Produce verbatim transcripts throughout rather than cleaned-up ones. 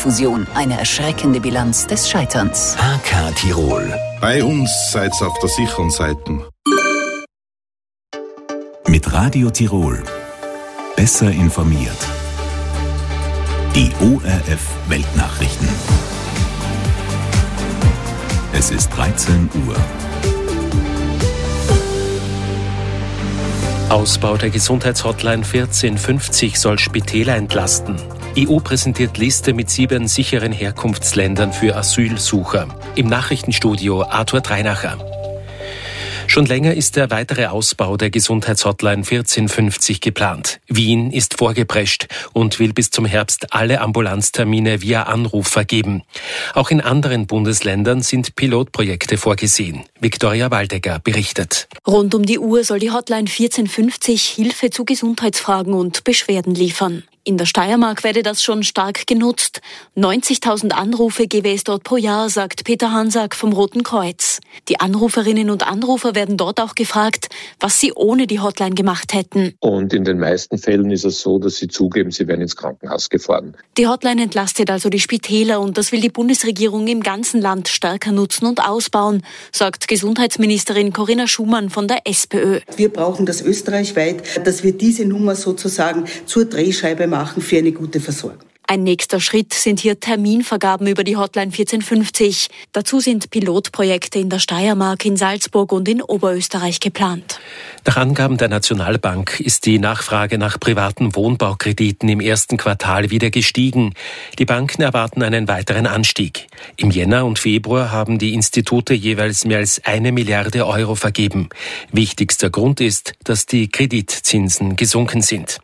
Energiefusion, eine erschreckende Bilanz des Scheiterns. H K Tirol. Bei uns seid's auf der sicheren Seite. Mit Radio Tirol. Besser informiert. Die O R F Weltnachrichten. Es ist dreizehn Uhr. Ausbau der Gesundheitshotline vierzehn fünfzig soll Spitäler entlasten. E U präsentiert Liste mit sieben sicheren Herkunftsländern für Asylsucher. Im Nachrichtenstudio Arthur Dreinacher. Schon länger ist der weitere Ausbau der Gesundheitshotline vierzehn fünfzig geplant. Wien ist vorgeprescht und will bis zum Herbst alle Ambulanztermine via Anruf vergeben. Auch in anderen Bundesländern sind Pilotprojekte vorgesehen. Viktoria Waldecker berichtet. Rund um die Uhr soll die Hotline vierzehn fünfzig Hilfe zu Gesundheitsfragen und Beschwerden liefern. In der Steiermark werde das schon stark genutzt. neunzigtausend Anrufe gebe es dort pro Jahr, sagt Peter Hansack vom Roten Kreuz. Die Anruferinnen und Anrufer werden dort auch gefragt, was sie ohne die Hotline gemacht hätten. Und in den meisten Fällen ist es so, dass sie zugeben, sie werden ins Krankenhaus gefahren. Die Hotline entlastet also die Spitäler und das will die Bundesregierung im ganzen Land stärker nutzen und ausbauen, sagt Gesundheitsministerin Corinna Schumann von der SPÖ. Wir brauchen das österreichweit, dass wir diese Nummer sozusagen zur Drehscheibe machen für eine gute Versorgung. Ein nächster Schritt sind hier Terminvergaben über die Hotline vierzehn fünfzig. Dazu sind Pilotprojekte in der Steiermark, in Salzburg und in Oberösterreich geplant. Nach Angaben der Nationalbank ist die Nachfrage nach privaten Wohnbaukrediten im ersten Quartal wieder gestiegen. Die Banken erwarten einen weiteren Anstieg. Im Jänner und Februar haben die Institute jeweils mehr als eine Milliarde Euro vergeben. Wichtigster Grund ist, dass die Kreditzinsen gesunken sind.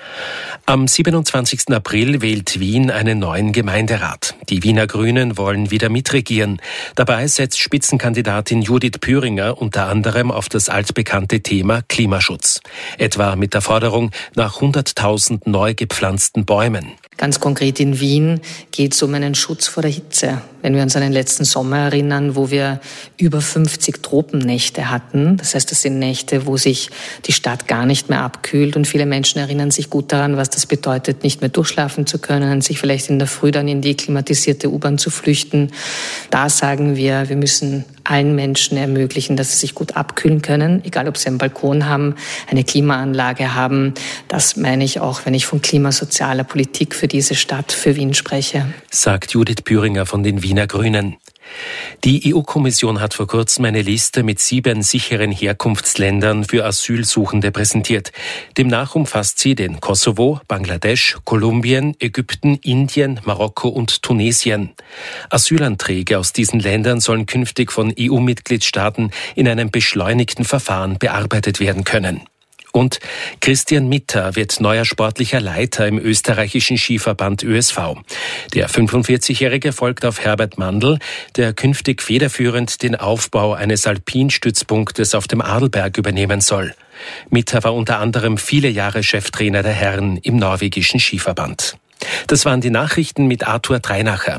Am siebenundzwanzigsten April wählt Wien einen neuen Gemeinderat. Die Wiener Grünen wollen wieder mitregieren. Dabei setzt Spitzenkandidatin Judith Püringer unter anderem auf das altbekannte Thema Klimaschutz. Etwa mit der Forderung nach hunderttausend neu gepflanzten Bäumen. Ganz konkret in Wien geht es um einen Schutz vor der Hitze. Wenn wir uns an den letzten Sommer erinnern, wo wir über fünfzig Tropennächte hatten, das heißt, das sind Nächte, wo sich die Stadt gar nicht mehr abkühlt und viele Menschen erinnern sich gut daran, was das bedeutet, nicht mehr durchschlafen zu können, sich vielleicht in der Früh dann in die klimatisierte U-Bahn zu flüchten. Da sagen wir, wir müssen allen Menschen ermöglichen, dass sie sich gut abkühlen können, egal ob sie einen Balkon haben, eine Klimaanlage haben. Das meine ich auch, wenn ich von klimasozialer Politik für diese Stadt, für Wien spreche. Sagt Judith Püringer von den Wiener Grünen. Die E U-Kommission hat vor kurzem eine Liste mit sieben sicheren Herkunftsländern für Asylsuchende präsentiert. Demnach umfasst sie den Kosovo, Bangladesch, Kolumbien, Ägypten, Indien, Marokko und Tunesien. Asylanträge aus diesen Ländern sollen künftig von E U-Mitgliedstaaten in einem beschleunigten Verfahren bearbeitet werden können. Und Christian Mitter wird neuer sportlicher Leiter im österreichischen Skiverband Ö S V. Der fünfundvierzigjährige folgt auf Herbert Mandl, der künftig federführend den Aufbau eines Alpinstützpunktes auf dem Adelberg übernehmen soll. Mitter war unter anderem viele Jahre Cheftrainer der Herren im norwegischen Skiverband. Das waren die Nachrichten mit Arthur Dreinacher.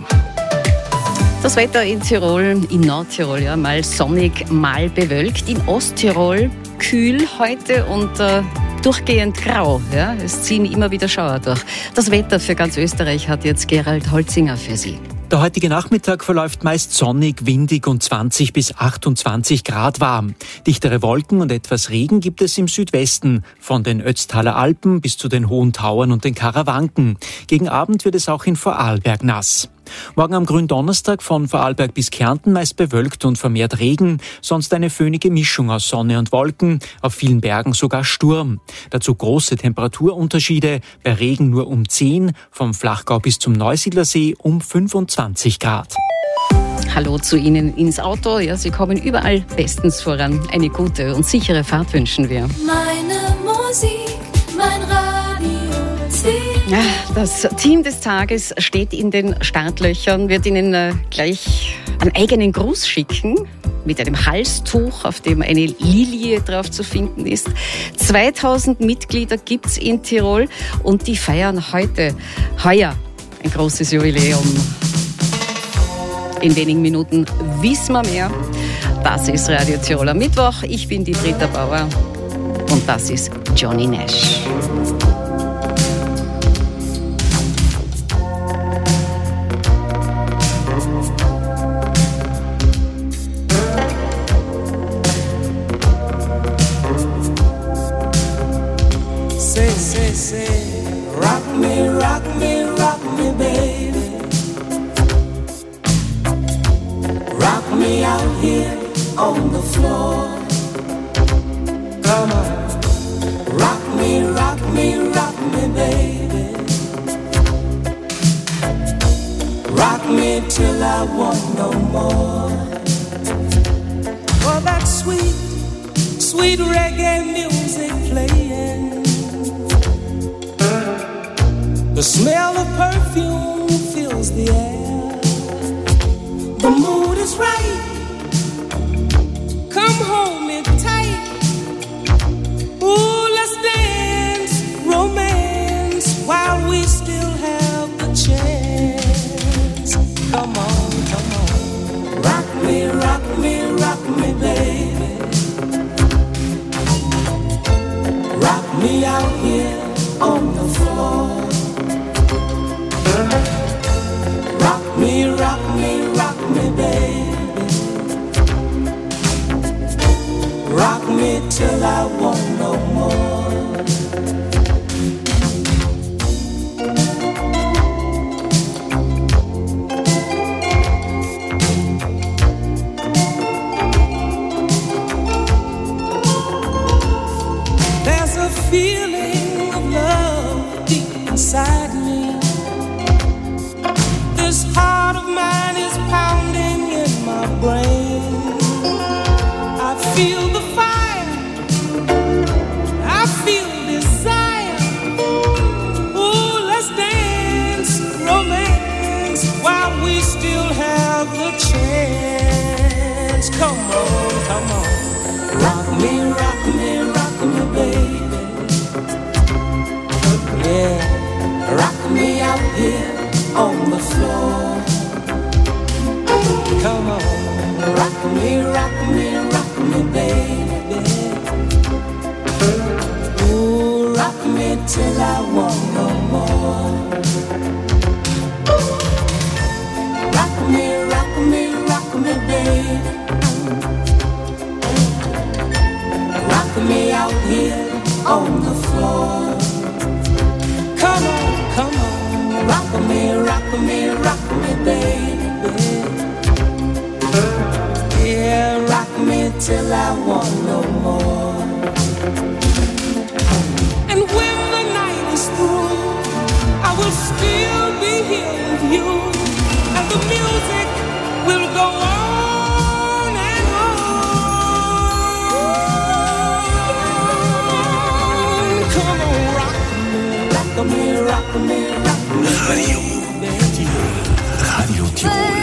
Das Wetter in Tirol, in Nordtirol, ja, mal sonnig, mal bewölkt. In Osttirol kühl heute und äh, durchgehend grau. Ja. Es ziehen immer wieder Schauer durch. Das Wetter für ganz Österreich hat jetzt Gerald Holzinger für Sie. Der heutige Nachmittag verläuft meist sonnig, windig und zwanzig bis achtundzwanzig Grad warm. Dichtere Wolken und etwas Regen gibt es im Südwesten, von den Ötztaler Alpen bis zu den Hohen Tauern und den Karawanken. Gegen Abend wird es auch in Vorarlberg nass. Morgen am Gründonnerstag von Vorarlberg bis Kärnten meist bewölkt und vermehrt Regen, sonst eine föhnige Mischung aus Sonne und Wolken, auf vielen Bergen sogar Sturm. Dazu große Temperaturunterschiede, bei Regen nur um zehn, vom Flachgau bis zum Neusiedlersee um fünfundzwanzig Grad. Hallo zu Ihnen ins Auto. Ja, Sie kommen überall bestens voran. Eine gute und sichere Fahrt wünschen wir. Meine Musik, mein Radio. Ja, das Team des Tages steht in den Startlöchern, wird Ihnen äh, gleich einen eigenen Gruß schicken mit einem Halstuch, auf dem eine Lilie drauf zu finden ist. zweitausend Mitglieder gibt's in Tirol und die feiern heute, heuer, ein großes Jubiläum. In wenigen Minuten wissen wir mehr. Das ist Radio Tirol am Mittwoch. Ich bin die Britta Bauer und das ist Johnny Nash. on the floor. Come on, rock me, rock me, rock me, baby. Rock me till I want no more. Oh, that sweet, sweet reggae music playing. The smell of perfume fills the air. The mood is right. Come hold me tight. Ooh, let's dance, romance, while we still have the chance. Come on, come on. Rock me, rock me, rock me, baby. Rock me out here on the floor. Rock me, rock me, rock me, baby. Rock me till I want no more. There's a feeling of love deep inside me. This heart of mine is pounding in my brain. I feel the fire, I feel desire. Ooh, let's dance, romance, while we still have the chance. Come on, come on. Rock me, rock me, rock me, baby. Yeah, rock me out here on the floor. Come on, rock me, rock me, rock me, baby. Ooh, rock me till I want no more. Rock me, rock me, rock me, baby. Rock me out here on the floor. Come on, come on. Rock me, rock me, rock me, baby. Yeah, rock me till I want no more. And when the night is through, I will still be here with you. And the music will go on and on. Come on, rock me, rock me, rock me, rock me. Radio Tirol. Radio Tirol.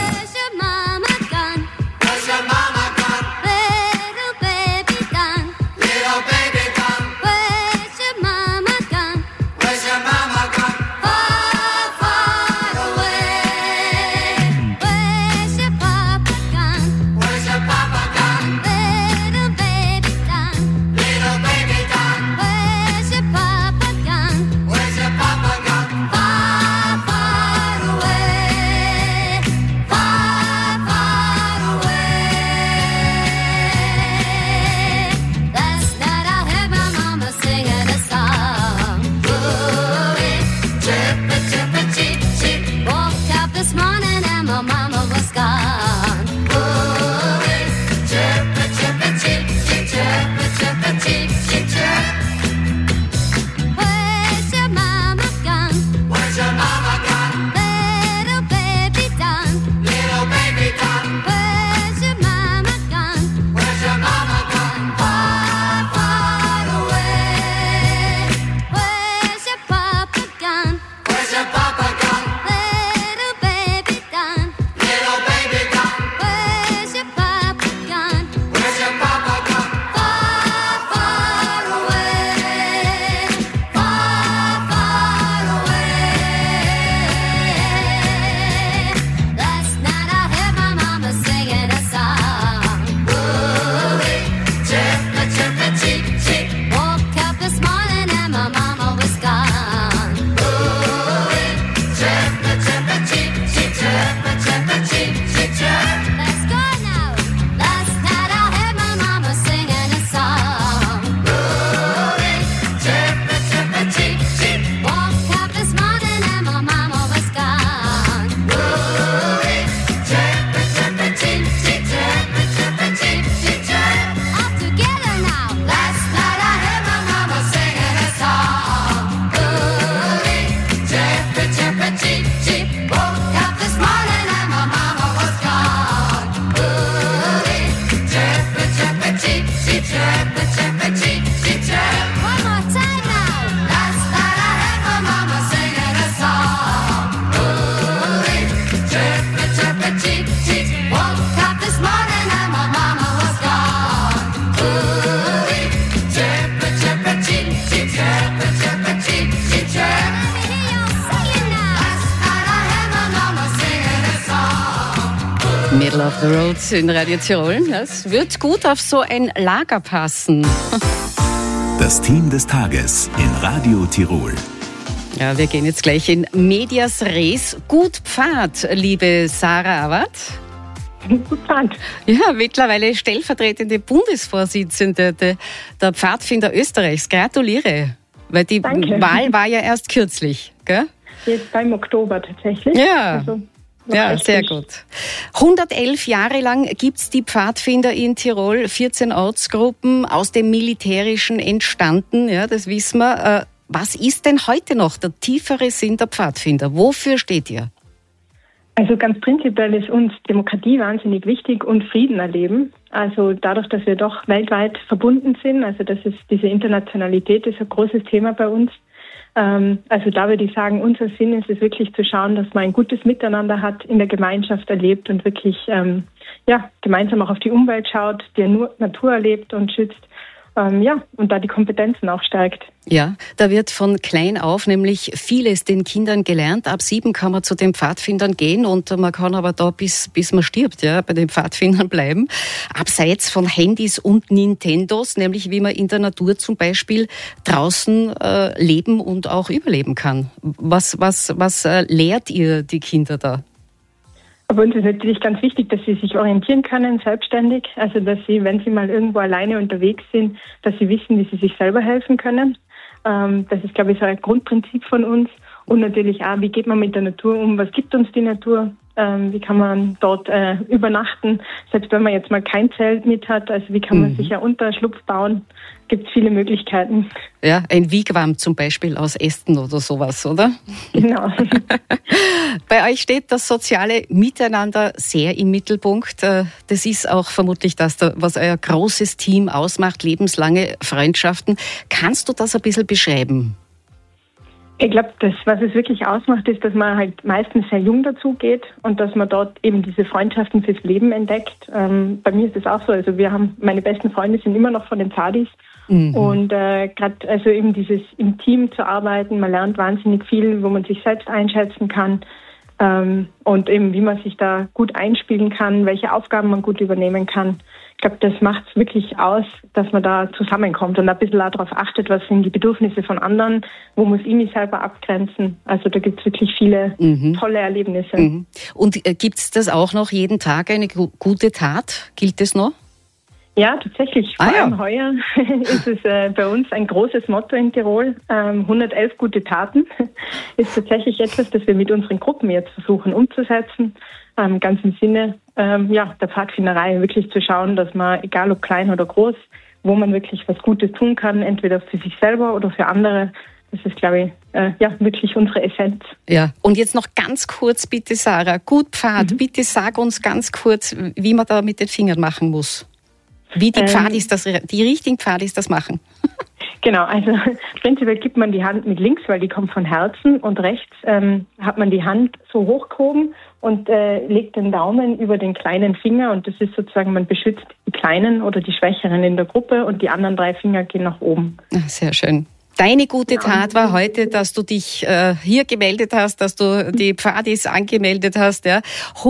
Middle of the Road in Radio Tirol. Das wird gut auf so ein Lager passen. Das Team des Tages in Radio Tirol. Ja, wir gehen jetzt gleich in Medias Res. Gut Pfad, liebe Sarah Awad. Gut Pfad. Ja, mittlerweile stellvertretende Bundesvorsitzende der Pfadfinder Österreichs. Gratuliere. Weil die Danke. Wahl war ja erst kürzlich, gell? Jetzt beim Oktober tatsächlich. Ja. Also Ja, sehr gut. hundertelf Jahre lang gibt's die Pfadfinder in Tirol, vierzehn Ortsgruppen aus dem Militärischen entstanden, ja, das wissen wir. Was ist denn heute noch der tiefere Sinn der Pfadfinder? Wofür steht ihr? Also ganz prinzipiell ist uns Demokratie wahnsinnig wichtig und Frieden erleben. Also dadurch, dass wir doch weltweit verbunden sind, also das ist diese Internationalität ist ein großes Thema bei uns. Also da würde ich sagen, unser Sinn ist es wirklich zu schauen, dass man ein gutes Miteinander hat, in der Gemeinschaft erlebt und wirklich ähm, ja, gemeinsam auch auf die Umwelt schaut, die Natur erlebt und schützt. Ähm, ja, und da die Kompetenzen auch stärkt. Ja, da wird von klein auf nämlich vieles den Kindern gelernt. Ab sieben kann man zu den Pfadfindern gehen und man kann aber da bis, bis man stirbt, ja, bei den Pfadfindern bleiben. Abseits von Handys und Nintendos, nämlich wie man in der Natur zum Beispiel draußen äh, leben und auch überleben kann. Was, was, was äh, lehrt ihr die Kinder da? Aber uns ist natürlich ganz wichtig, dass sie sich orientieren können, selbstständig. Also, dass sie, wenn sie mal irgendwo alleine unterwegs sind, dass sie wissen, wie sie sich selber helfen können. Ähm, das ist, glaube ich, so ein Grundprinzip von uns. Und natürlich auch, wie geht man mit der Natur um? Was gibt uns die Natur? Ähm, wie kann man dort äh, übernachten? Selbst wenn man jetzt mal kein Zelt mit hat, also wie kann man mhm. sich einen Unterschlupf bauen? Gibt es viele Möglichkeiten. Ja, ein Wigwam zum Beispiel aus Ästen oder sowas, oder? Genau. Bei euch steht das soziale Miteinander sehr im Mittelpunkt. Das ist auch vermutlich das, was euer großes Team ausmacht, lebenslange Freundschaften. Kannst du das ein bisschen beschreiben? Ich glaube, das, was es wirklich ausmacht, ist, dass man halt meistens sehr jung dazu geht und dass man dort eben diese Freundschaften fürs Leben entdeckt. Ähm, bei mir ist das auch so. Also wir haben, meine besten Freunde sind immer noch von den Pfadis. Mhm. Und äh, gerade also eben dieses im Team zu arbeiten, man lernt wahnsinnig viel, wo man sich selbst einschätzen kann ähm, und eben wie man sich da gut einspielen kann, welche Aufgaben man gut übernehmen kann. Ich glaube, das macht es wirklich aus, dass man da zusammenkommt und ein bisschen auch darauf achtet, was sind die Bedürfnisse von anderen, wo muss ich mich selber abgrenzen. Also da gibt es wirklich viele mhm. tolle Erlebnisse. Mhm. Und äh, gibt es das auch noch jeden Tag, eine gu- gute Tat? Gilt das noch? Ja, tatsächlich. Vor ah, ja. allem heuer ist es äh, bei uns ein großes Motto in Tirol. Ähm, hundertelf gute Taten ist tatsächlich etwas, das wir mit unseren Gruppen jetzt versuchen umzusetzen. Ähm, ganz im Sinne ähm, ja, der Pfadfinderei wirklich zu schauen, dass man, egal ob klein oder groß, wo man wirklich was Gutes tun kann, entweder für sich selber oder für andere. Das ist, glaube ich, äh, ja, wirklich unsere Essenz. Ja, und jetzt noch ganz kurz bitte, Sarah, gut Pfad, mhm. bitte sag uns ganz kurz, wie man da mit den Fingern machen muss. Wie die Pfadis das, die richtigen Pfadis das machen. Genau, also prinzipiell gibt man die Hand mit links, weil die kommt von Herzen, und rechts ähm, hat man die Hand so hochgehoben und äh, legt den Daumen über den kleinen Finger, und das ist sozusagen, man beschützt die Kleinen oder die Schwächeren in der Gruppe und die anderen drei Finger gehen nach oben. Sehr schön. Deine gute Tat war heute, dass du dich äh, hier gemeldet hast, dass du die Pfadis angemeldet hast. Ja.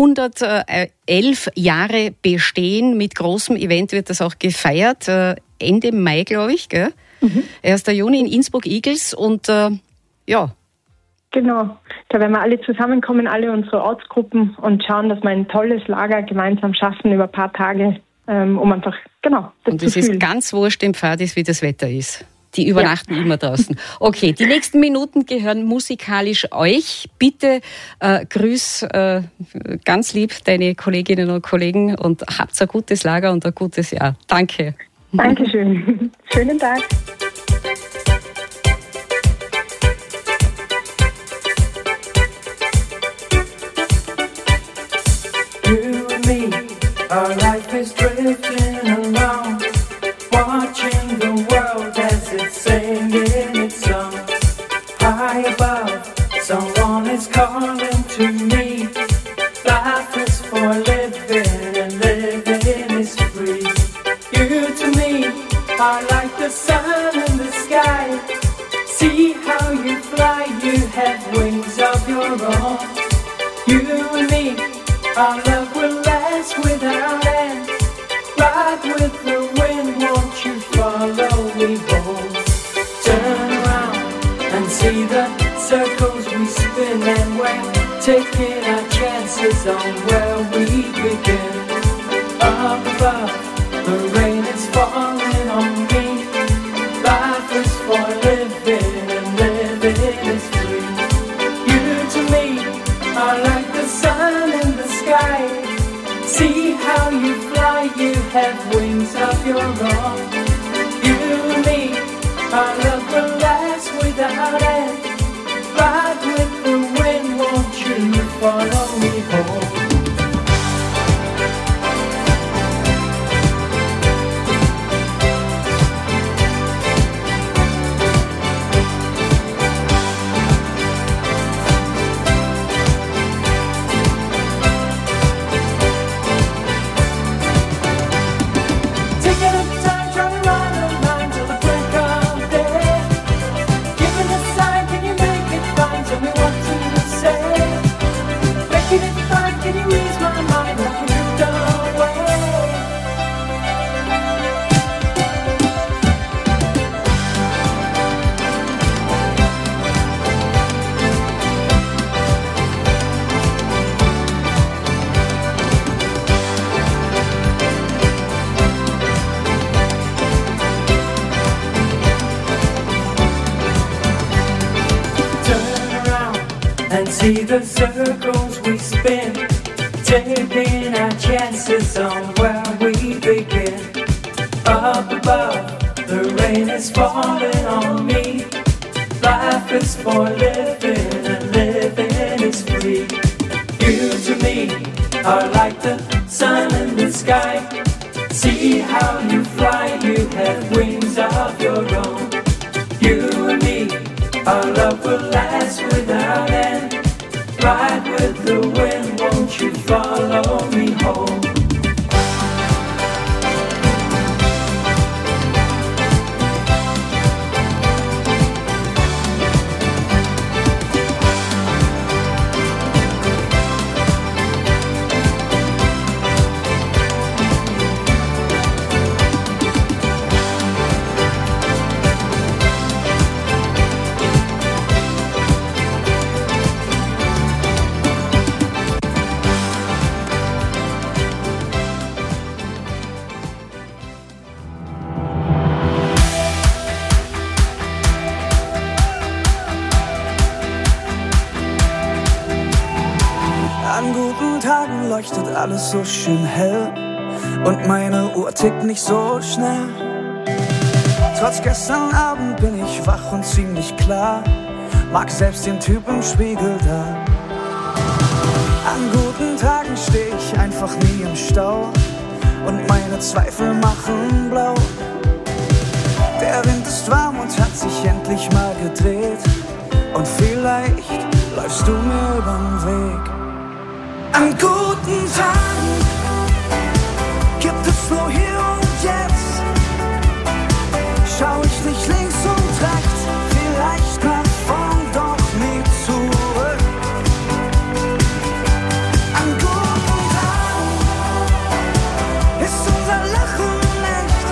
hundertelf Jahre bestehen, mit großem Event wird das auch gefeiert. Äh, Ende Mai, glaube ich, gell? Mhm. erster Juni in Innsbruck Igels und äh, ja. Genau, da werden wir alle zusammenkommen, alle unsere Ortsgruppen, und schauen, dass wir ein tolles Lager gemeinsam schaffen über ein paar Tage, ähm, um einfach, genau, das und zu es ist fühlen. ganz wurscht im Pfadis, wie das Wetter ist. Die übernachten ja. immer draußen. Okay, die nächsten Minuten gehören musikalisch euch. Bitte äh, grüß äh, ganz lieb deine Kolleginnen und Kollegen und habt ein gutes Lager und ein gutes Jahr. Danke. Dankeschön. Schönen Tag. You and me, our life is drifting along, watching the world as it's singing its song. High above, someone is calling to me. Life is for living and living is free. You to me are like the sun in the sky. See how you fly, you have wings of your own. You and me, our love will last. lights without end. Ride with the wind, won't you follow me home? Turn around and see the circles we spin, and we're taking our chances on where we begin. Up above, the rain is falling on me. Life is for living, and living is free. You to me are like the sun in the sky. See how you fly, you have wings of your own. You and me, our love will last without end. Ride with the wind, won't you follow me home? See the circles we spin, taking our chances on where we begin. Up above, the rain is falling on me. Life is for living, and living is free. You to me are like the sun in the sky. See how you fly, you have wings of your own. You and me, our love will last without end. Ride with the wind, won't you follow me home? Leuchtet alles so schön hell und meine Uhr tickt nicht so schnell. Trotz gestern Abend bin ich wach und ziemlich klar, mag selbst den Typ im Spiegel da. An guten Tagen steh ich einfach nie im Stau und meine Zweifel machen blau. Der Wind ist warm und hat sich endlich mal gedreht und vielleicht läufst du mir übern Weg. An guten Tagen gibt es nur hier und jetzt. Schau ich nicht links und rechts, vielleicht nach vorn, doch nie zurück. An guten Tagen ist unser Lachen echt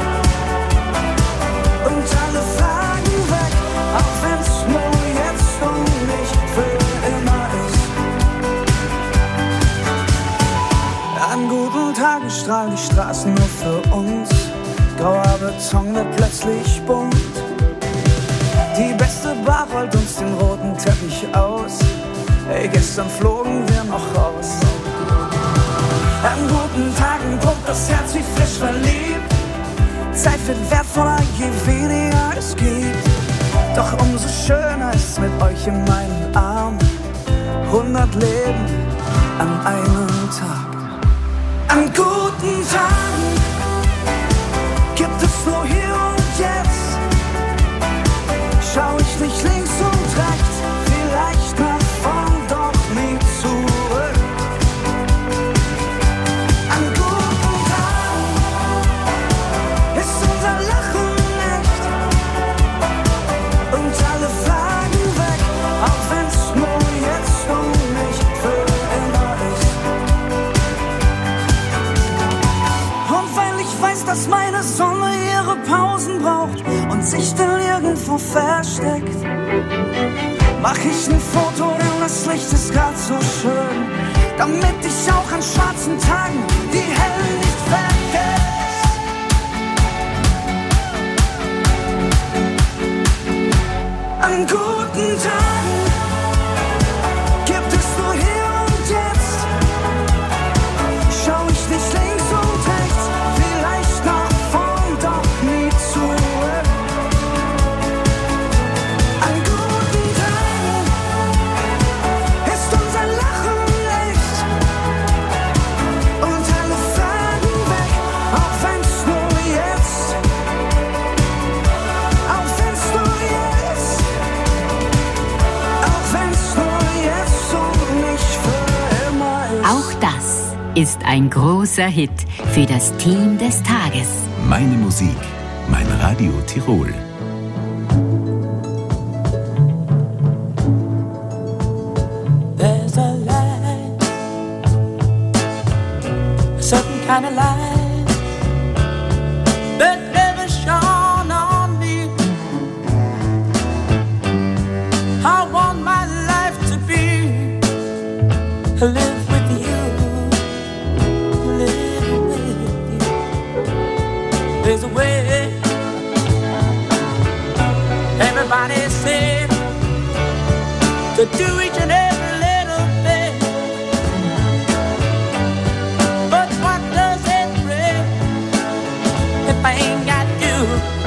und alle Fragen weg, auch wenn's nur jetzt und nicht für immer ist. An guten Tagen strahlen die Straßen nur für uns. Grauer Beton wird plötzlich bunt. Die beste Bar rollt uns den roten Teppich aus. Ey, gestern flogen wir noch raus. An guten Tagen pumpt das Herz wie frisch verliebt. Zeit wird wertvoller, je weniger es gibt. Doch umso schöner ist mit euch in meinen Armen. Hundert Leben an einem Tag. An guten Tagen gibt es nur hier und jetzt. Schau ich nicht links und rechts, vielleicht nach vorn, doch nie zurück. An guten Tagen ist unser Lachen echt und alle Fragen weg, auch meine Sonne ihre Pausen braucht und sich dann irgendwo versteckt. Mach ich ein Foto, denn das Licht ist grad so schön, damit ich auch an schwarzen Tagen die hellen nicht vergesse. An guten Tagen gibt es nur hier und jetzt. Schau ich nicht links und rechts, vielleicht nach vorn, doch nie zurück. An guten Tagen ist unser Lachen echt und alle Fragen weg, auch wenn's nur jetzt, auch wenn's nur jetzt, auch wenn's nur jetzt und nicht für immer ist. Auch das ist ein großer Hit für das Team des Tages. Meine Musik, mein Radio Tirol. There's a light, a certain kind of light that never shone on me. I want my life to be live with you, live with you. There's a way. Everybody said to do each and every little bit, but what does it bring if I ain't got you?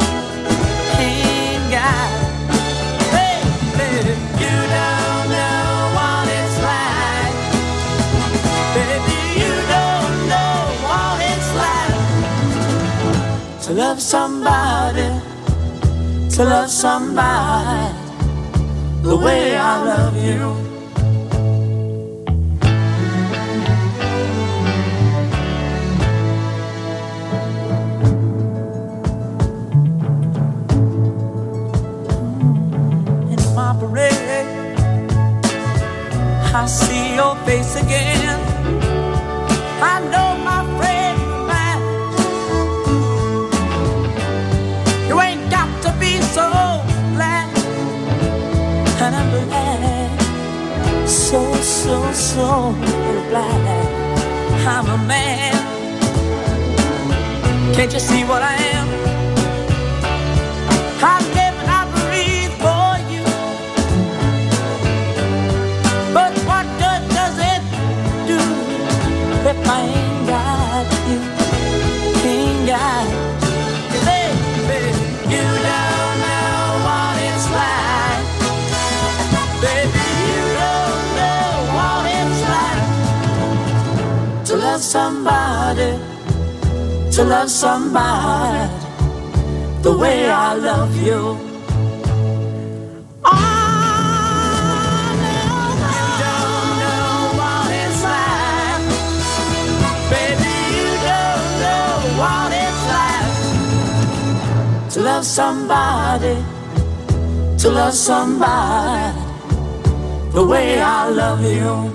Ain't got, baby, you don't know what it's like. Baby, you don't know what it's like to love somebody, to love somebody the way I love you. In my parade, I see your face again. I know my friend of mine. You ain't got to be so glad, and I'm glad, so, so, so glad I'm a man. Can't you see what I am? I live and I breathe for you. But what good does it do if I ain't got you? Ain't got you. Baby, you don't know what it's like. Baby, you don't know what it's like to love somebody, to love somebody the way I love you. To love somebody, to love somebody the way I love you.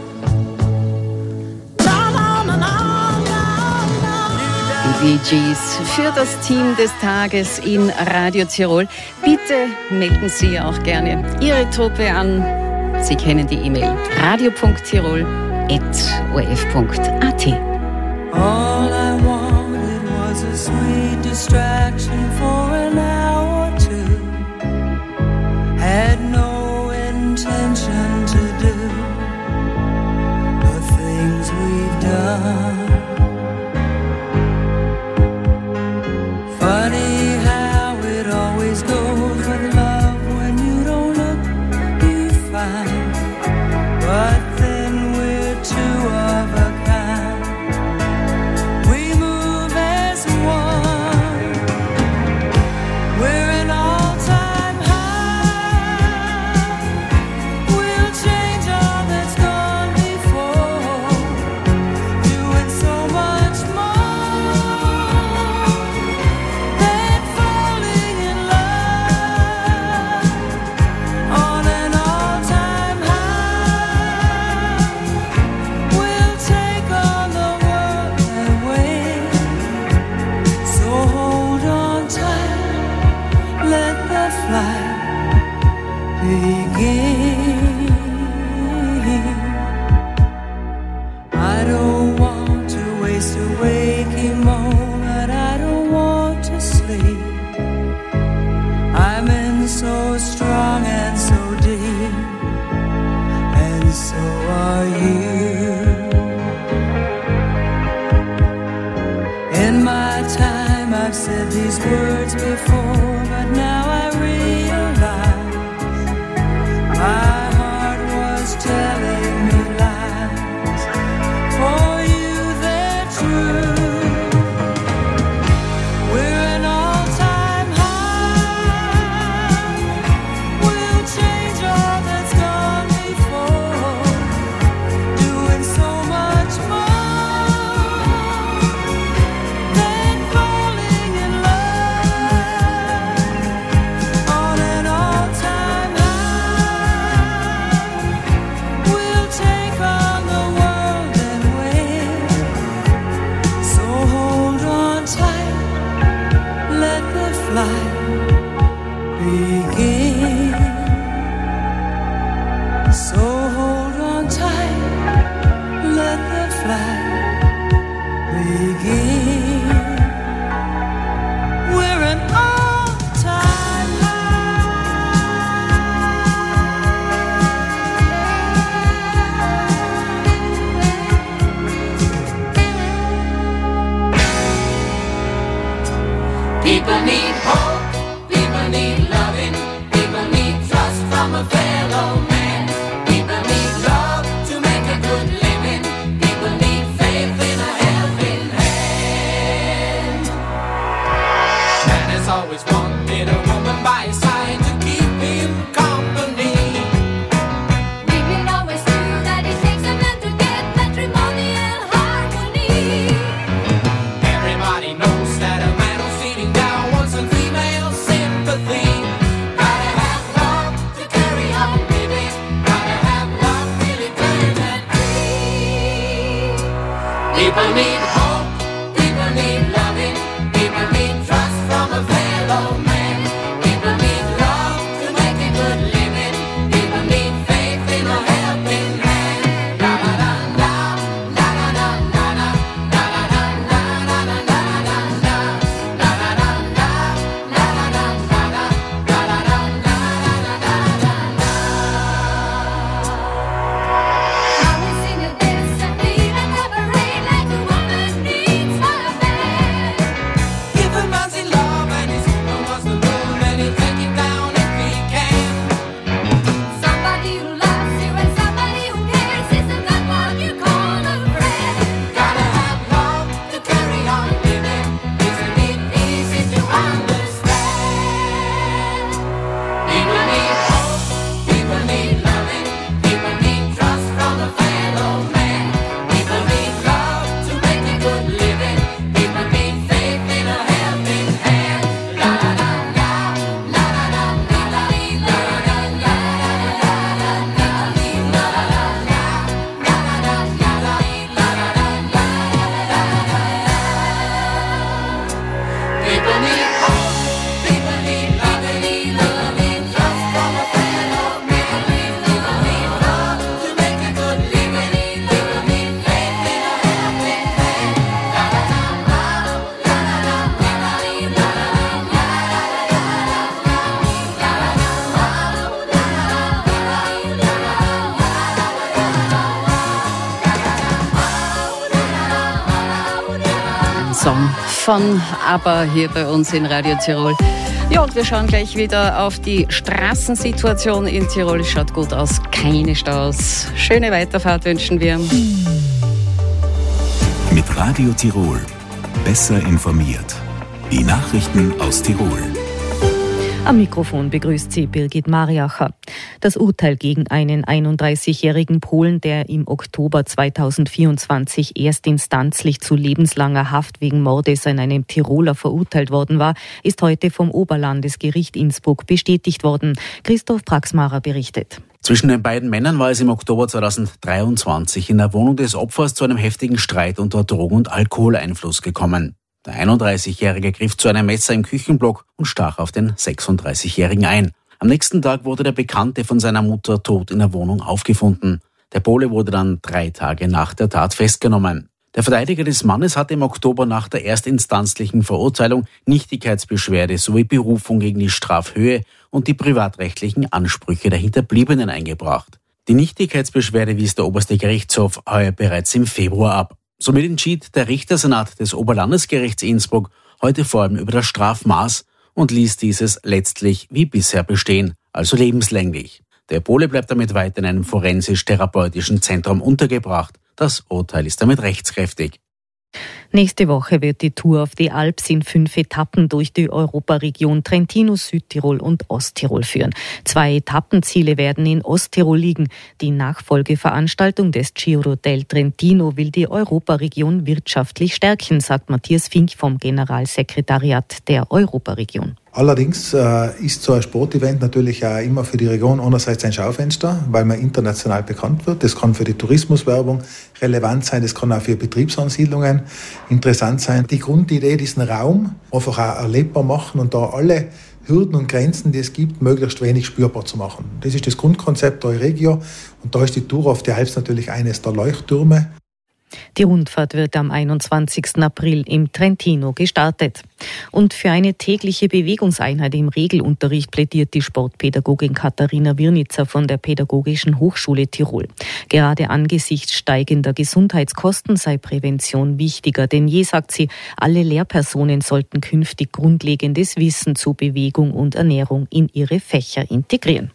Die Bee Gees für das Team des Tages in Radio Tirol. Bitte melden Sie auch gerne Ihre Truppe an. Sie kennen die E-Mail radio punkt tirol at o r f punkt a t. All I wanted was a sweet distraction for an hour or two. Had no intention to do the things we've done. Funny how it always goes with love. When you don't look, you find. But then we're two of a kind. We move as one. We're an all-time high. We'll change all that's gone before. Doing fly begin. We're an all-time People need hope, people need loving, people need trust from a fellow man. People need love to make a good living, people need faith in a helping hand. Man has always wanted a woman by his side to keep him company. Women always knew that it takes a man to get matrimonial harmony. Everybody knows that a man who's feeling down wants some female sympathy. Gotta have love to carry on living. Gotta have love really permanently. People need hope, people need loving, people need trust from a fellow man. People need love to make a good living. People need faith in a helping hand. La la la la, la la la la la, la la la la la la la la la, la la la la, la la la la la, la la la la la la la. Now we sing a dance and lead and never rain like a woman needs for a man. Give a man his love and his woman wants the world and he'll take it down if he can. Somebody who loves you and somebody who cares, isn't that what you call a friend? Gotta have love to carry on living, isn't it easy to understand? People need hope, people need loving, people need trust from a fellow man. People need love to make a good living, people need faith in a helping hand. La la la la, la la la la la, la la la la la la, la la la la, la la la la la, la la la la la. People need hope, people need loving, people need trust from a fellow man. People need love to make a good living, people need faith in a helping hand. La la la la, la la la la la, la la la la la Ein Song von ABBA hier bei uns in Radio Tirol. Ja, und wir schauen gleich wieder auf die Straßensituation in Tirol. Es schaut gut aus, keine Staus. Schöne Weiterfahrt wünschen wir. Mit Radio Tirol. Besser informiert. Die Nachrichten aus Tirol. Am Mikrofon begrüßt sie Birgit Mariacher. Das Urteil gegen einen einunddreißigjährigen Polen, der im Oktober zweitausendvierundzwanzig erstinstanzlich zu lebenslanger Haft wegen Mordes an einem Tiroler verurteilt worden war, ist heute vom Oberlandesgericht Innsbruck bestätigt worden. Christoph Praxmarer berichtet. Zwischen den beiden Männern war es im Oktober zweitausenddreiundzwanzig in der Wohnung des Opfers zu einem heftigen Streit unter Drogen- und Alkoholeinfluss gekommen. Der einunddreißigjährige griff zu einem Messer im Küchenblock und stach auf den sechsunddreißigjährigen ein. Am nächsten Tag wurde der Bekannte von seiner Mutter tot in der Wohnung aufgefunden. Der Pole wurde dann drei Tage nach der Tat festgenommen. Der Verteidiger des Mannes hatte im Oktober nach der erstinstanzlichen Verurteilung Nichtigkeitsbeschwerde sowie Berufung gegen die Strafhöhe und die privatrechtlichen Ansprüche der Hinterbliebenen eingebracht. Die Nichtigkeitsbeschwerde wies der oberste Gerichtshof heuer bereits im Februar ab. Somit entschied der Richtersenat des Oberlandesgerichts Innsbruck heute vor allem über das Strafmaß und ließ dieses letztlich wie bisher bestehen, also lebenslänglich. Der Pole bleibt damit weiter in einem forensisch-therapeutischen Zentrum untergebracht. Das Urteil ist damit rechtskräftig. Nächste Woche wird die Tour auf die Alps in fünf Etappen durch die Europaregion Trentino, Südtirol und Osttirol führen. Zwei Etappenziele werden in Osttirol liegen. Die Nachfolgeveranstaltung des Giro del Trentino will die Europaregion wirtschaftlich stärken, sagt Matthias Fink vom Generalsekretariat der Europaregion. Allerdings äh, ist so ein Sportevent natürlich auch immer für die Region einerseits ein Schaufenster, weil man international bekannt wird. Das kann für die Tourismuswerbung relevant sein, das kann auch für Betriebsansiedlungen interessant sein. Die Grundidee, diesen Raum einfach auch erlebbar machen und da alle Hürden und Grenzen, die es gibt, möglichst wenig spürbar zu machen. Das ist das Grundkonzept der Euregio und da ist die Tour auf die Alps natürlich eines der Leuchttürme. Die Rundfahrt wird am einundzwanzigsten April im Trentino gestartet. Und für eine tägliche Bewegungseinheit im Regelunterricht plädiert die Sportpädagogin Katharina Wirnitzer von der Pädagogischen Hochschule Tirol. Gerade angesichts steigender Gesundheitskosten sei Prävention wichtiger denn je, sagt sie. Alle Lehrpersonen sollten künftig grundlegendes Wissen zu Bewegung und Ernährung in ihre Fächer integrieren.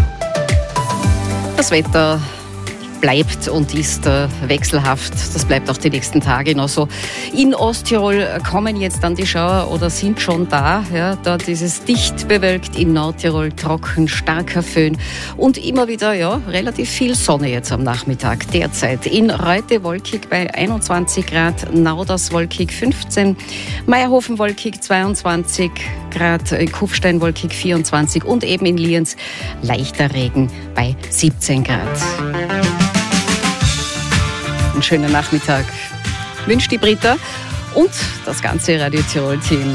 Das Wetter bleibt und ist äh, wechselhaft. Das bleibt auch die nächsten Tage noch so. In Osttirol kommen jetzt dann die Schauer oder sind schon da. Ja, dort ist es dicht bewölkt, in Nordtirol trocken, starker Föhn und immer wieder ja, relativ viel Sonne jetzt am Nachmittag derzeit. In Reute wolkig bei einundzwanzig Grad, Nauders wolkig fünfzehn, Meierhofen wolkig zweiundzwanzig Grad, Kufstein wolkig vierundzwanzig und eben in Lienz leichter Regen bei siebzehn Grad. Einen schönen Nachmittag wünscht die Britta und das ganze Radio Tirol-Team.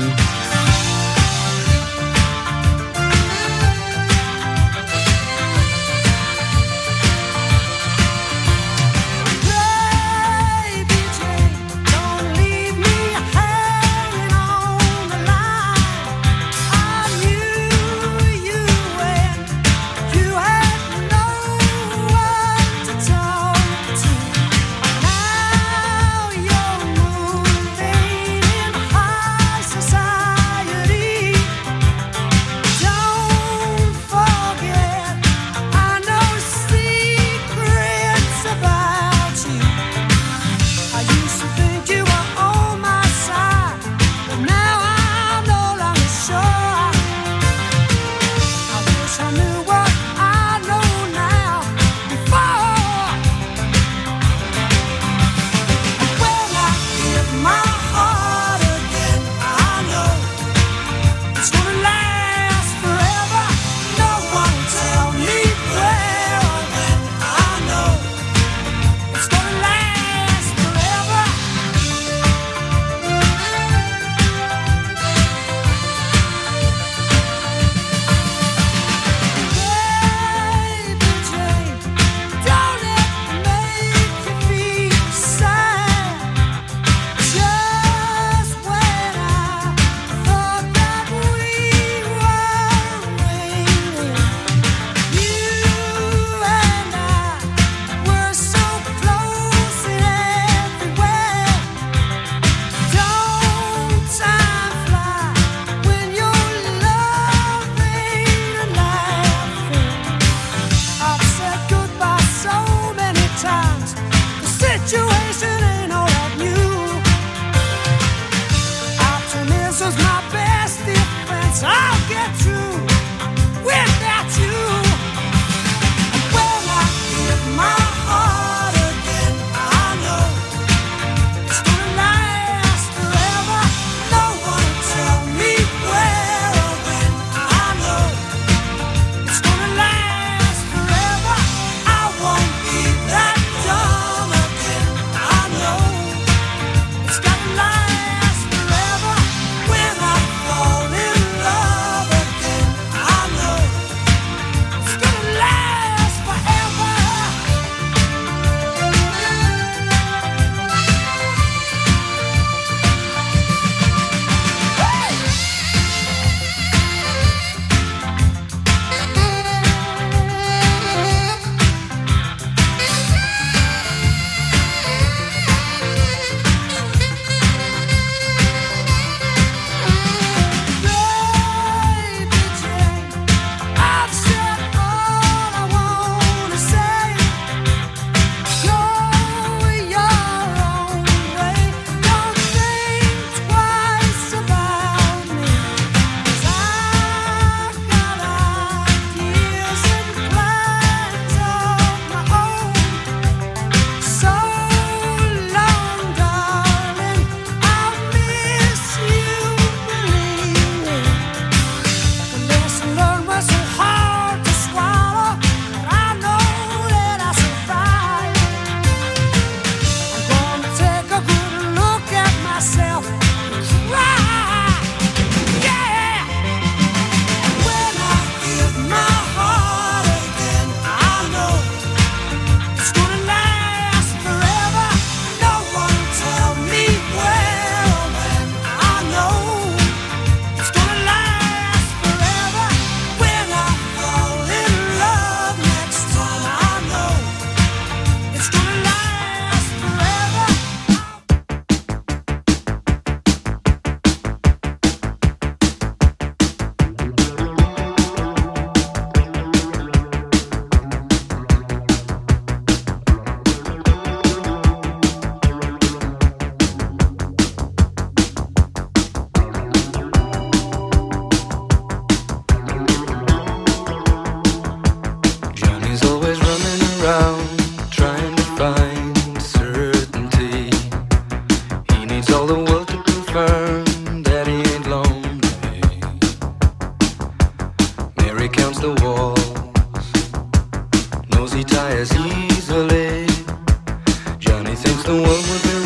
Society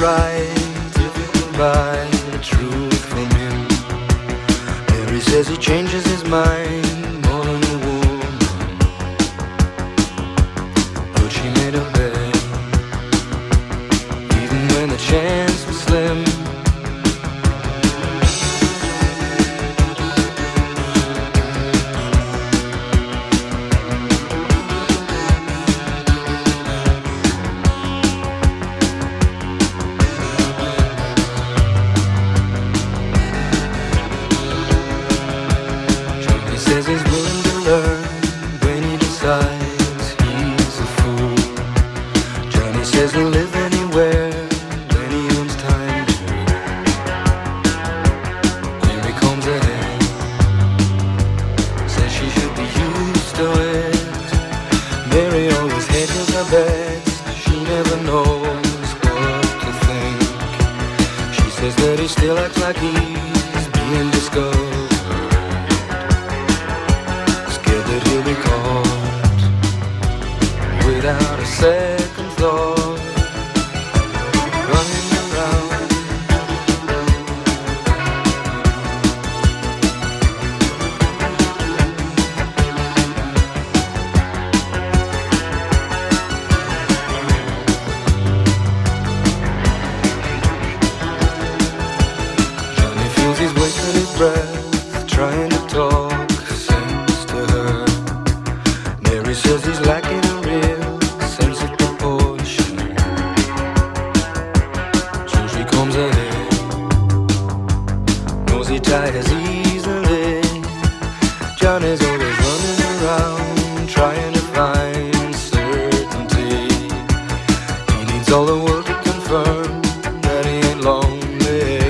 right if you can buy the truth from him. Mary says he changes his mind more than a woman, but she made a bet, even when the chance was slim. Says he's willing to learn when he decides he's a fool. Johnny says he'll live anywhere when he owns time to. Here he comes ahead, says she should be used to it. Mary always hedges her bets, she never knows what to think. She says that he still acts like he's being discovered, he'll be caught without a second thought, running around. Johnny feels he's wasting his breath trying to talk says he's lacking a real sense of proportion. So she comes ahead, knows he tires easily. Johnny's always running around trying to find certainty. He needs all the world to confirm that he ain't lonely.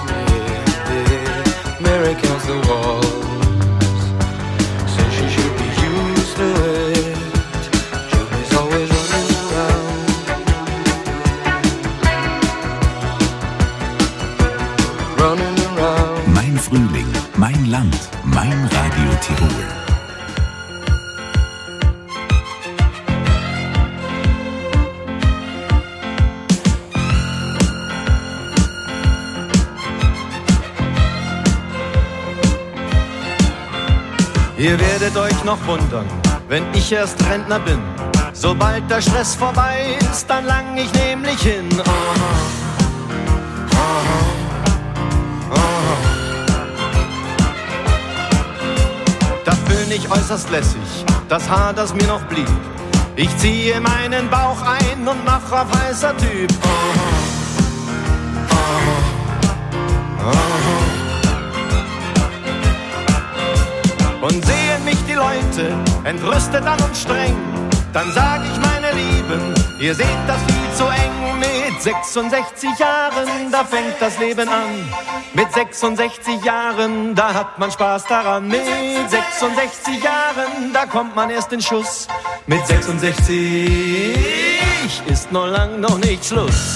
Mary counts the walls, says she should be used to it. Mein Frühling, mein Land, mein Radio Tirol. Ihr werdet euch noch wundern, wenn ich erst Rentner bin. Sobald der Stress vorbei ist, dann lang ich nämlich hin. Oh. Ich äußerst lässig, das Haar, das mir noch blieb. Ich ziehe meinen Bauch ein und mach auf heißer Typ. Oh, oh, oh. Und sehen mich die Leute entrüstet an und streng, dann sag ich, meine Lieben, ihr seht das viel zu eng. Mit sechsundsechzig Jahren, da fängt das Leben an. Mit sechsundsechzig Jahren, da hat man Spaß daran. Mit sechsundsechzig Jahren, da kommt man erst in Schuss. Mit sechsundsechzig ist noch lang noch nicht Schluss.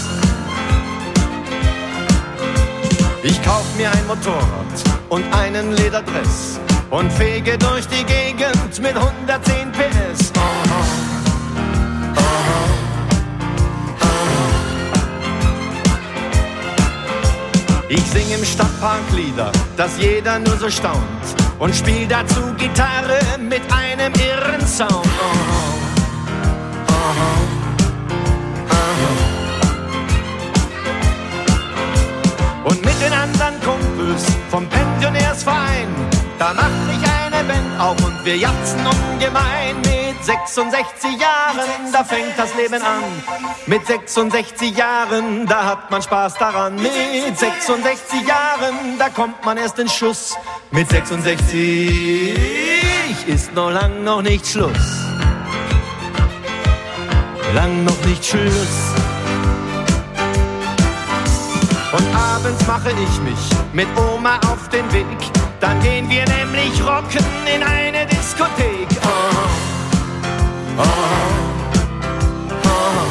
Ich kauf mir ein Motorrad und einen Lederdress und fege durch die Gegend mit hundertzehn P S. Oh, oh, oh, oh. Ich sing im Stadtpark Lieder, dass jeder nur so staunt, und spiel dazu Gitarre mit einem irren Sound. Oh, oh, oh, oh. Und mit den anderen Kumpels vom Pensionärsverein, da mach ich eine Band auf und wir jatzen ungemein. Mit sechsundsechzig Jahren, da fängt das Leben an. Mit sechsundsechzig Jahren, da hat man Spaß daran. Mit sechsundsechzig Jahren, da kommt man erst in Schuss. Mit sechsundsechzig ist noch lang noch nicht Schluss. Lang noch nicht Schluss. Und abends mache ich mich mit Oma auf den Weg. Dann gehen wir nämlich rocken in eine Diskothek. Oh, oh, oh.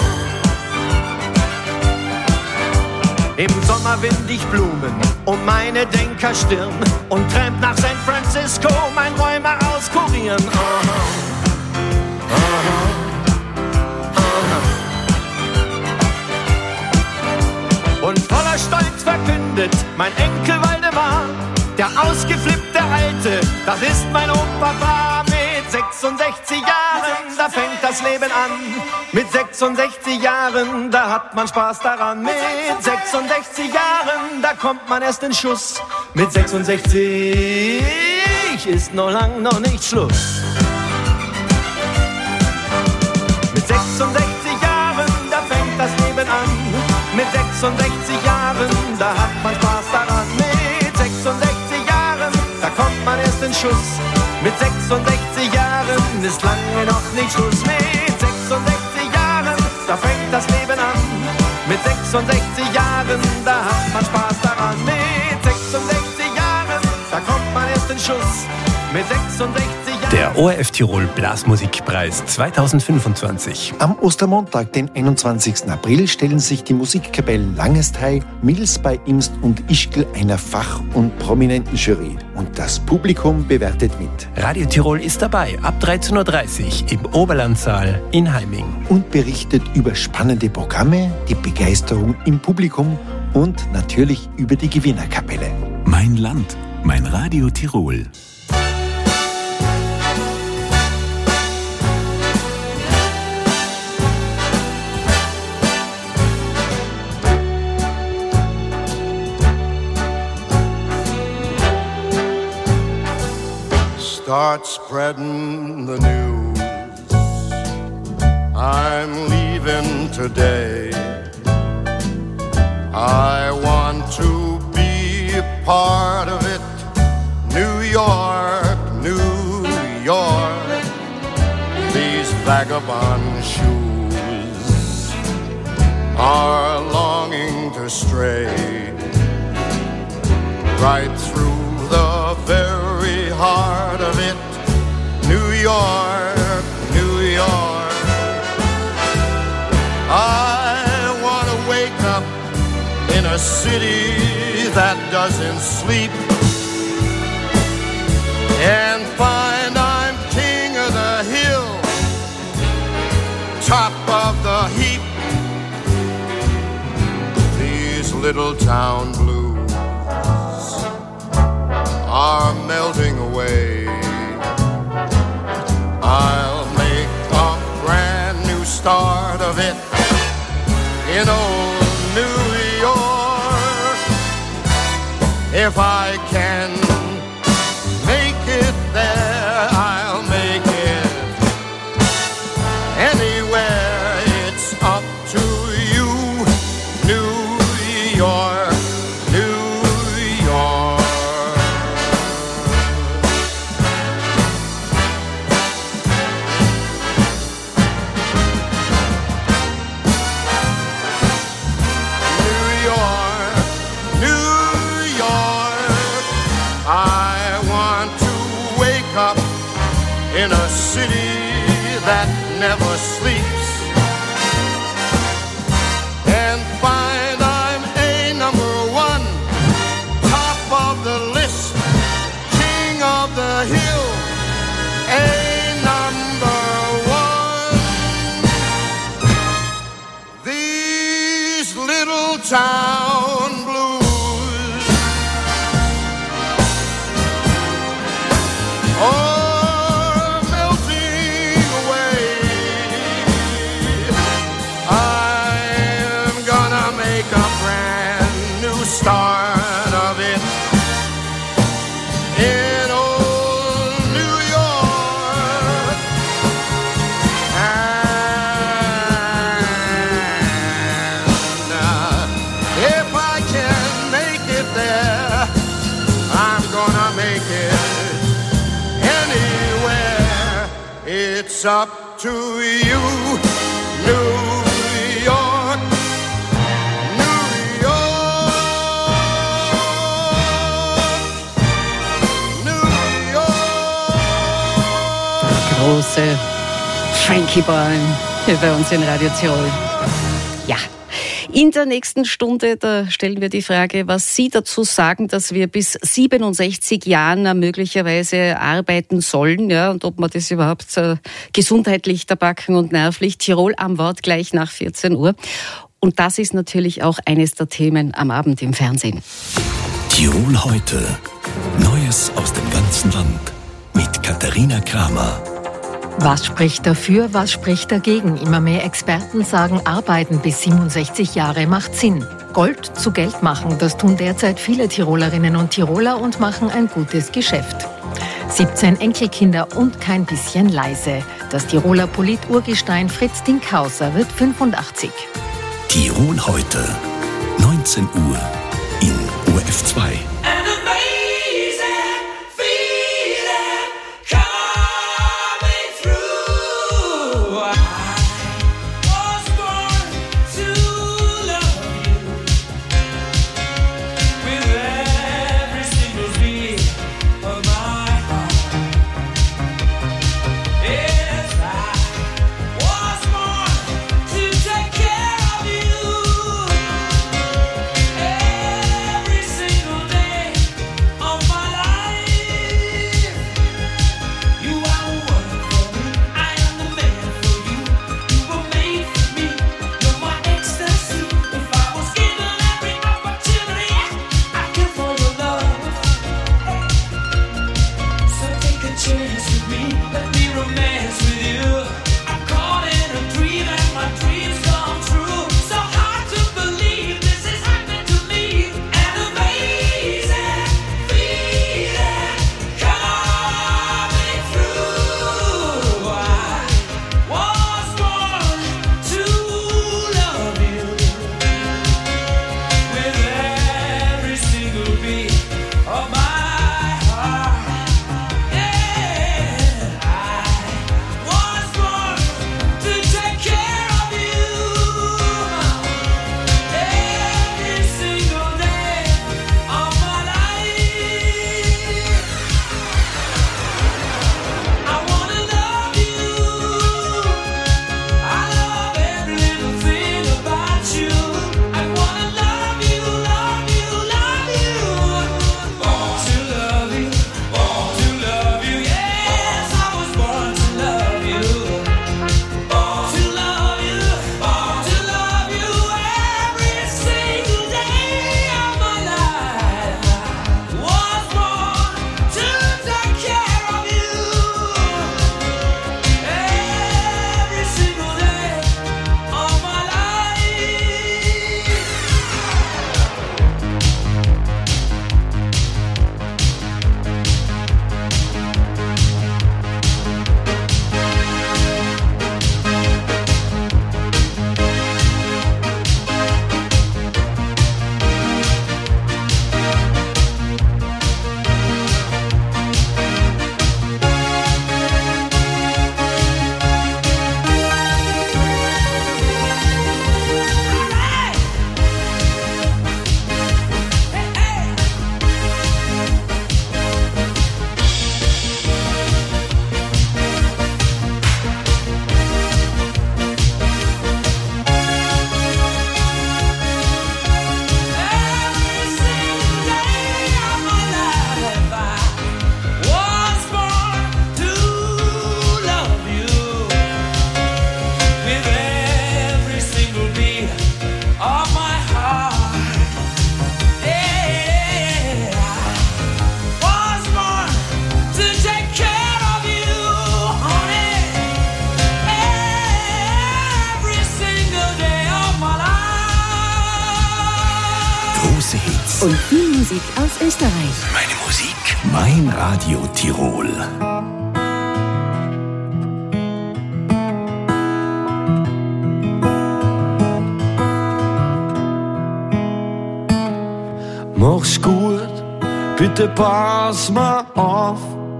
Im Sommer wind ich Blumen um meine Denkerstirn und tramp nach San Francisco, mein Rheuma auskurieren. Oh, oh, oh. wartet mein Enkel Waldemar. Der ausgeflippte Alte, das ist mein Opa. Mit sechsundsechzig Jahren, da fängt das Leben an. Mit sechsundsechzig Jahren, da hat man Spaß daran. Mit sechsundsechzig Jahren, da kommt man erst in Schuss. Mit sechsundsechzig ist noch lang noch nicht Schluss. Mit sechsundsechzig Jahren, da fängt das Leben an. Mit sechsundsechzig Jahren, da hat man Spaß daran. Mit sechsundsechzig Jahren, da kommt man erst in Schuss. Mit sechsundsechzig Jahren ist lange noch nicht Schluss. Mit sechsundsechzig Jahren, da fängt das Leben an. Mit sechsundsechzig Jahren, da hat man Spaß daran. Mit sechsundsechzig Jahren, da kommt man erst in Schuss. Mit sechsundsechzig Jahren. Der O R F Tirol Blasmusikpreis zweitausendfünfundzwanzig. Am Ostermontag, den einundzwanzigsten April, stellen sich die Musikkapellen Langestei, Mils bei Imst und Ischgl einer Fach- und prominenten Jury. Und das Publikum bewertet mit. Radio Tirol ist dabei ab dreizehn Uhr dreißig im Oberlandsaal in Heiming. Und berichtet über spannende Programme, die Begeisterung im Publikum und natürlich über die Gewinnerkapelle. Mein Land, mein Radio Tirol. Start spreading the news. I'm leaving today. I want to be a part of it. New York, New York. These vagabond shoes are longing to stray right through the very heart of it. New York, New York. I want to wake up in a city that doesn't sleep and find I'm king of the hill, top of the heap. These little town blues are melting away. I'll make a brand new start of it in old New York. If I can make it there, I'll make it anywhere. It's up to you, New York, New York. In a city that never sleeps and find I'm a number one, top of the list, king of the hill, a number one. These little town blues, oh, start of it in old New York. And uh, if I can make it there, I'm gonna make it anywhere. It's up to you, New York. Große Frankie Boy hier bei uns in Radio Tirol. Ja, in der nächsten Stunde, da stellen wir die Frage, was Sie dazu sagen, dass wir bis siebenundsechzig Jahren möglicherweise arbeiten sollen, ja, und ob wir das überhaupt äh, gesundheitlich, tabaken und nervlich. Tirol am Wort gleich nach vierzehn Uhr. Und das ist natürlich auch eines der Themen am Abend im Fernsehen. Tirol heute. Neues aus dem ganzen Land. Mit Katharina Kramer. Was spricht dafür, was spricht dagegen? Immer mehr Experten sagen, Arbeiten bis siebenundsechzig Jahre macht Sinn. Gold zu Geld machen, das tun derzeit viele Tirolerinnen und Tiroler und machen ein gutes Geschäft. siebzehn Enkelkinder und kein bisschen leise. Das Tiroler Polit-Urgestein Fritz Dinkhauser wird fünfundachtzig. Tirol heute. neunzehn Uhr in O R F zwei. Und viel Musik aus Österreich. Meine Musik, mein Radio Tirol. Mach's gut, bitte pass mal auf.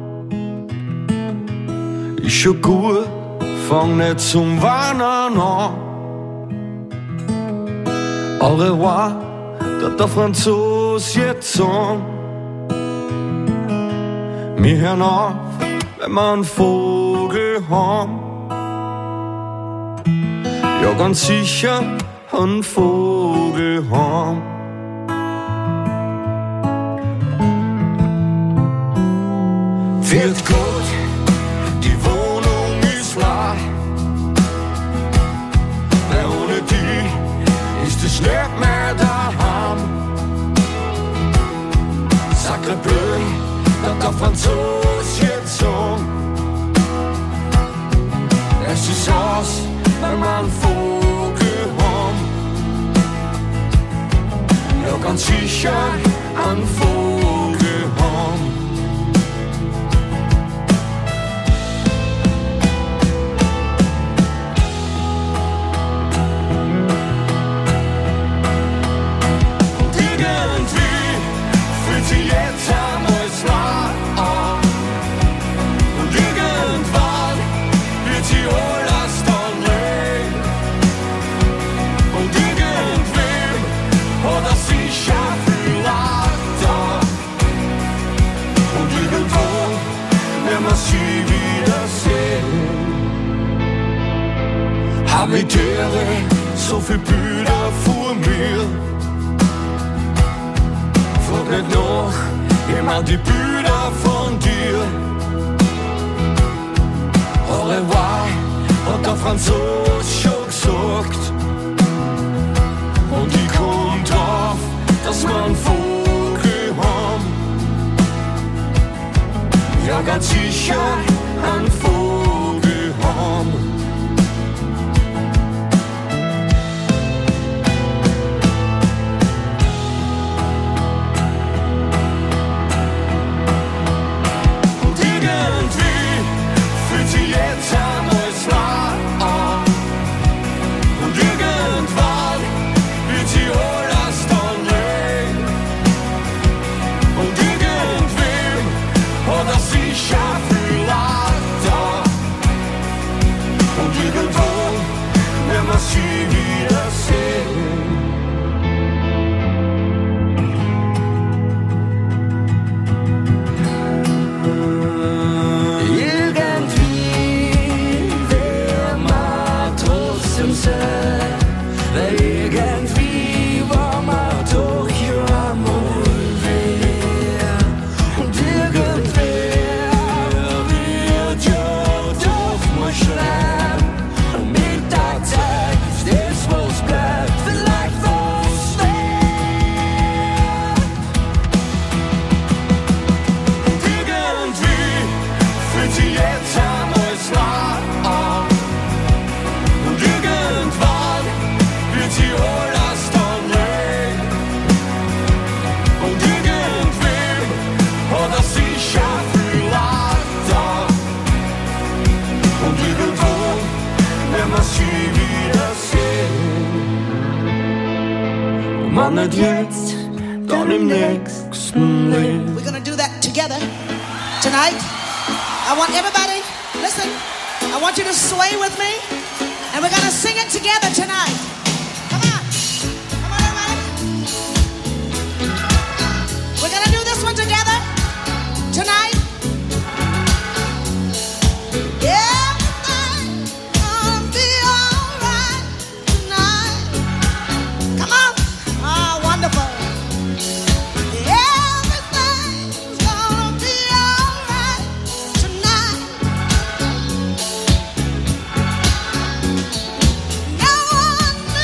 Ist schon gut, fang nicht zum Weinen an. Au revoir, da der Franzos jetzt sagen. Wir hören auf, wenn wir einen Vogel haben. Ja, ganz sicher einen Vogel haben. Wird gut, die Wohnung ist leer. Weil ohne die Franzos gezogen. Es ist aus, wenn man Vogel haben. Ja, ganz sicher an Vogel haben. Und irgendwie fühlt sich jetzt einmal nah an. Und irgendwann wird sie alles dann reden. Und irgendwem hat er sicher viel Lachen. Und irgendwo werden wir sie wiedersehen. Habitäre, so viel Bilder vor mir. Frag nicht nach, jemand die Bilder von dir. Au revoir, hat der Franzos schon gesagt. Und ich komm drauf, dass wir einen Vogel haben. Ja, ganz sicher einen Vogel haben. Und irgendwie fühlt sich jetzt einmal nah an. Und irgendwann wird sie alles dann reden. Und irgendwem hat er sicher viel Lachen. Und irgendwo werden wir sie wiedersehen. Irgendwie werden wir trotzdem sein, weil irgendwie war man doch ja einmal wer. Und irgendwer wird ja doch mal schreiben. Und mit der Zeit ist das, was bleibt, vielleicht was wert. Und irgendwie fühlt sich jetzt einmal nah an. Und irgendwann wird sie alles dann reden. Und irgendwem hat er sicher viel Lachen. Und irgendwo werden wir sie wiedersehen. Und man nicht jetzt, dann im nächsten Leben. We're gonna do that together tonight. I want everybody, listen, I want you to sway with me, and we're gonna sing it together tonight. Come on. Come on, everybody. We're gonna do this one together tonight. Everything's gonna be alright tonight. Come on. Ah, wonderful. Everything's gonna be alright tonight. No one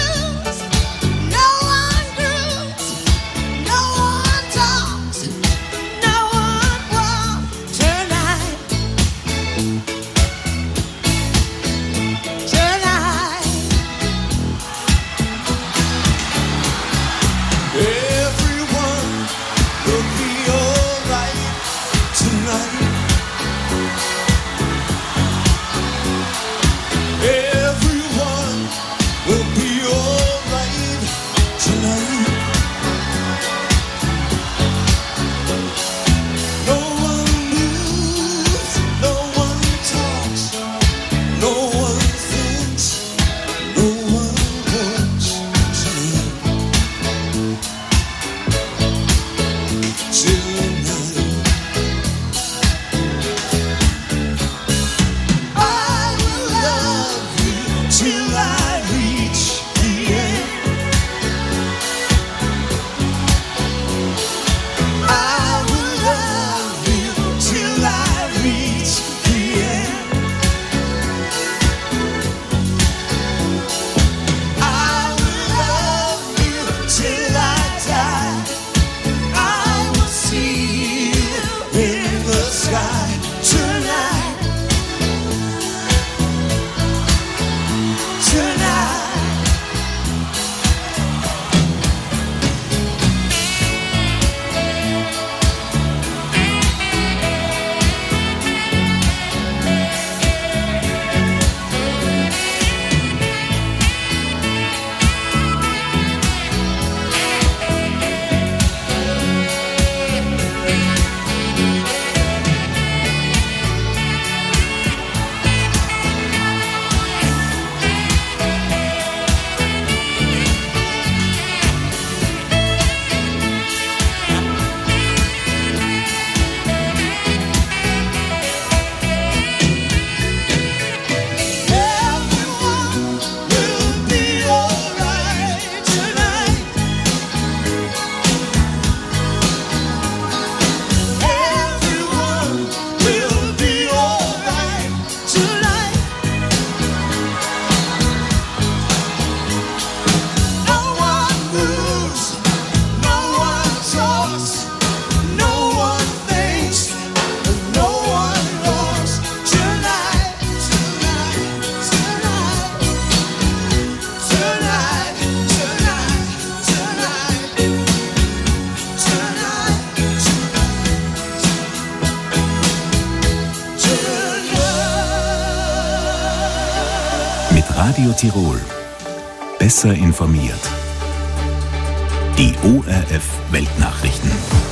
Radio Tirol. Besser informiert. Die O R F Weltnachrichten.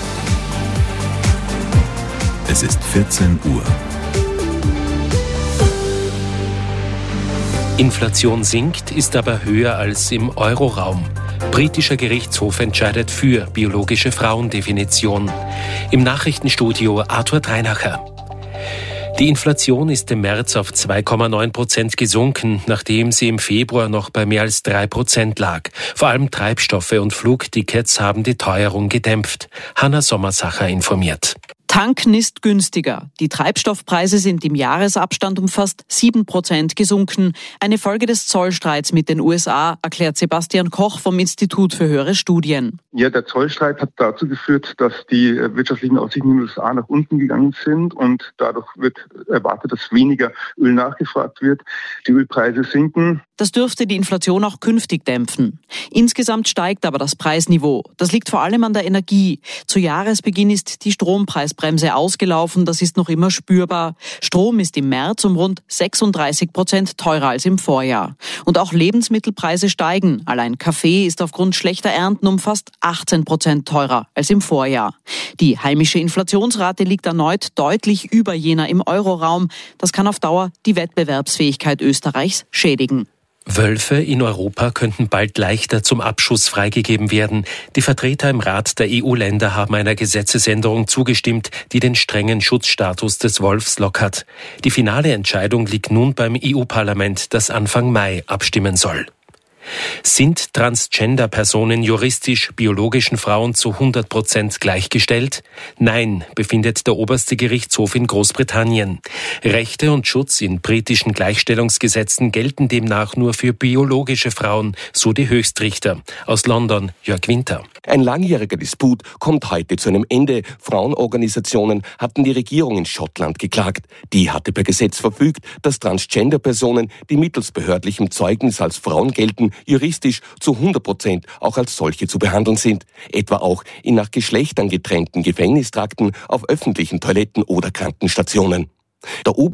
Es ist vierzehn Uhr. Inflation sinkt, ist aber höher als im Euroraum. Britischer Gerichtshof entscheidet für biologische Frauendefinition. Im Nachrichtenstudio Arthur Dreinacher. Die Inflation ist im März auf zwei Komma neun Prozent gesunken, nachdem sie im Februar noch bei mehr als drei Prozent lag. Vor allem Treibstoffe und Flugtickets haben die Teuerung gedämpft. Hanna Sommersacher informiert. Tanken ist günstiger. Die Treibstoffpreise sind im Jahresabstand um fast sieben Prozent gesunken. Eine Folge des Zollstreits mit den U S A, erklärt Sebastian Koch vom Institut für höhere Studien. Ja, der Zollstreit hat dazu geführt, dass die wirtschaftlichen Aussichten in den U S A nach unten gegangen sind und dadurch wird erwartet, dass weniger Öl nachgefragt wird. Die Ölpreise sinken. Das dürfte die Inflation auch künftig dämpfen. Insgesamt steigt aber das Preisniveau. Das liegt vor allem an der Energie. Zu Jahresbeginn ist die Strompreisbremse ausgelaufen. Das ist noch immer spürbar. Strom ist im März um rund sechsunddreißig Prozent teurer als im Vorjahr. Und auch Lebensmittelpreise steigen. Allein Kaffee ist aufgrund schlechter Ernten um fast achtzehn Prozent teurer als im Vorjahr. Die heimische Inflationsrate liegt erneut deutlich über jener im Euroraum. Das kann auf Dauer die Wettbewerbsfähigkeit Österreichs schädigen. Wölfe in Europa könnten bald leichter zum Abschuss freigegeben werden. Die Vertreter im Rat der E U-Länder haben einer Gesetzesänderung zugestimmt, die den strengen Schutzstatus des Wolfs lockert. Die finale Entscheidung liegt nun beim E U-Parlament, das Anfang Mai abstimmen soll. Sind Transgender-Personen juristisch biologischen Frauen zu hundert Prozent gleichgestellt? Nein, befindet der oberste Gerichtshof in Großbritannien. Rechte und Schutz in britischen Gleichstellungsgesetzen gelten demnach nur für biologische Frauen, so die Höchstrichter. Aus London, Jörg Winter. Ein langjähriger Disput kommt heute zu einem Ende. Frauenorganisationen hatten die Regierung in Schottland geklagt. Die hatte per Gesetz verfügt, dass Transgender-Personen, die mittels behördlichem Zeugnis als Frauen gelten, juristisch zu hundert Prozent auch als solche zu behandeln sind. Etwa auch in nach Geschlechtern getrennten Gefängnistrakten, auf öffentlichen Toiletten oder Krankenstationen. Der